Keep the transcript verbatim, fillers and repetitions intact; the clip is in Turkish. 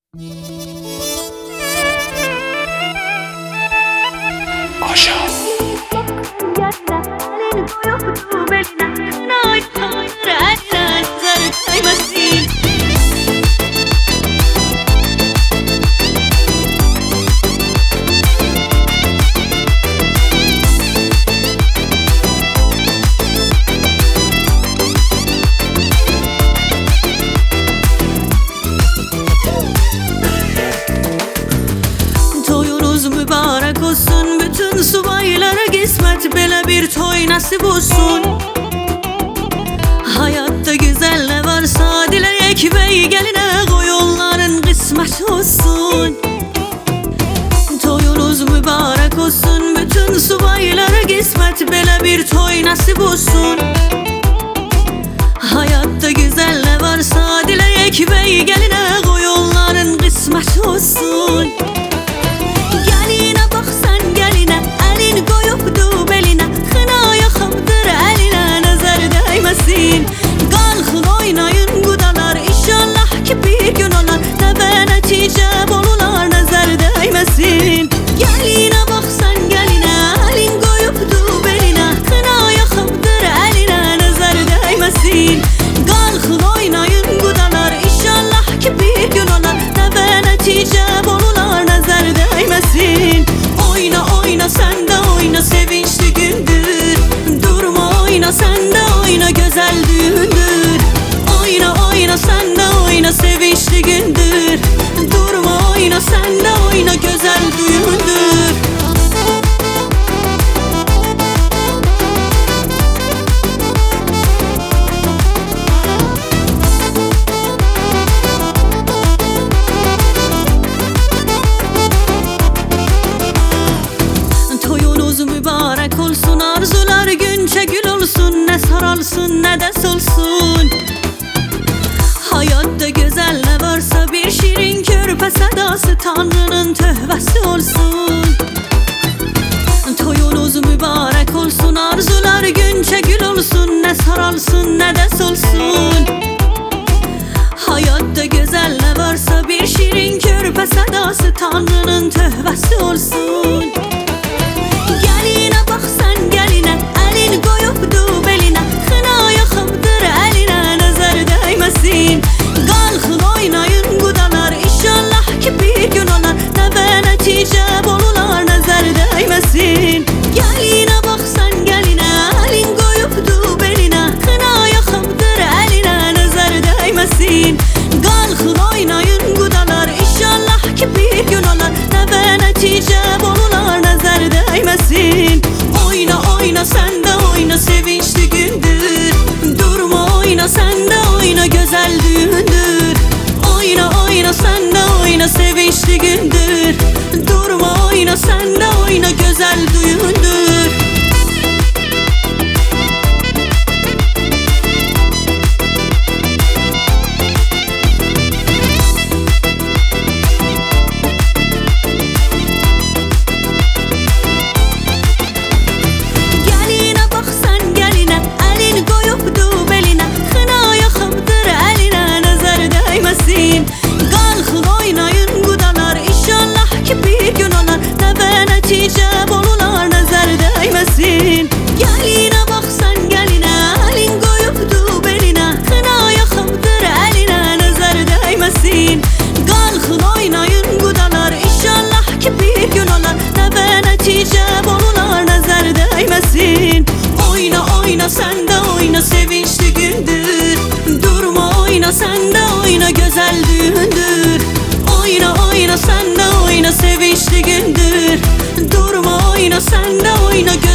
Aşağı. Toyunuz mübarek olsun, bütün subaylara kısmet, belə bir toy nasip olsun. Hayatta güzel ne varsa dileyek bey geline, koy onların kısmet olsun. Toyunuz mübarek olsun, bütün subaylara kısmet, belə bir toy nasip olsun. Hayatta güzel ne varsa dileyek bey geline, koy onların kısmet olsun. Geline bak sen geline, elin koyupdu beline, xına yaxıbdır eline, nazar değmesin. Qalxın oynayın qudalar, inşallah ki bir gün olar, təbə nəticə bolular, nazar değmesin. Geline bak sen geline, elin koyupdu beline, xına yaxıbdır eline, nazar değmesin. Qalxın oynayın qudalar, inşallah ki bir gün olar, təbə nəticə bolular, nazar değmesin. Oyna oyna sen de oyna, sevinçli gündür. Durma oyna sen de oyna, güzel düğündür. Oyna oyna sen de oyna, sevinçli gündür. Durma oyna sen de oyna, güzel düğündür. Mübarek olsun, arzular günçe gül olsun, ne saralsın ne de solsun. Hayatta güzel ne varsa bir şirin körpe sedası, Tanrı'nın tövbesi olsun. Toyunuz mübarek olsun, arzular günçe gül olsun, ne saralsın ne de solsun. Hayatta güzel ne varsa bir şirin körpe sedası, Tanrı'nın tövbesi olsun. Geline bak sen geline, elin koyupdu beline, xına yaxıbdır eline, nazar değmesin. Qalxın oynayın qudalar, inşallah ki bir gün olar, təbə nəticə bolular, nazar değmesin. Geline bak sen geline, elin koyupdu beline, xına yaxıbdır eline, nazar değmesin. Qalxın oynayın qudalar, inşallah ki bir gün olar, təbə nəticə bolular, nazar değmesin. Oyna oyna sen de oyna, sevinçli gündür. Durma oyna sen de oyna, güzel düğündür. Oyna oyna sen de oyna, sevinçli gündür. Durma oyna sen de oyna, güzel düğündür. Qalxın oynayın qudalar, inşallah ki bir gün olar, təbə nəticə bolular, nazar değmesin. Geline bak sen geline, elin koyupdu beline, xına yaxıbdır eline, nazar değmesin. Qalxın oynayın qudalar, inşallah ki bir gün olar, təbə nəticə bolular, nazar değmesin. Oyna oyna sen de oyna, sevinçli gündür. Durma oyna sen de oyna, güzel düğündür. Oyna oyna sen de oyna, sevinçli gündür. Durma oyna sen de oyna,